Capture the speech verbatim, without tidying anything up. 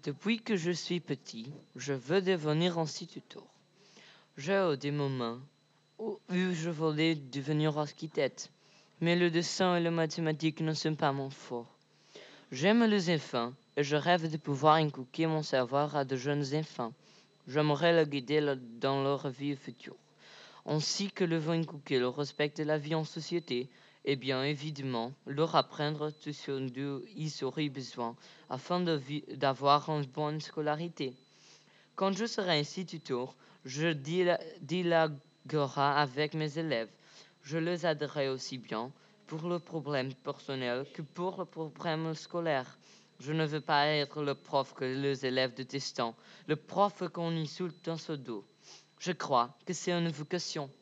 Depuis que je suis petit, je veux devenir instituteur. J'ai des moments où je voulais devenir architecte, mais le dessin et les mathématiques ne sont pas mon fort. J'aime les enfants et je rêve de pouvoir inculquer mon savoir à de jeunes enfants. J'aimerais les guider dans leur vie future, ainsi que le vent inculquer le respect de la vie en société et bien évidemment leur apprendre tout ce dont ils auraient besoin afin de vi- d'avoir une bonne scolarité. Quand je serai instituteur, je dila- dialoguerai avec mes élèves. Je les aiderai aussi bien pour le problème personnel que pour le problème scolaire. Je ne veux pas être le prof que les élèves détestent, le prof qu'on insulte dans ce dos. Je crois que c'est une vocation.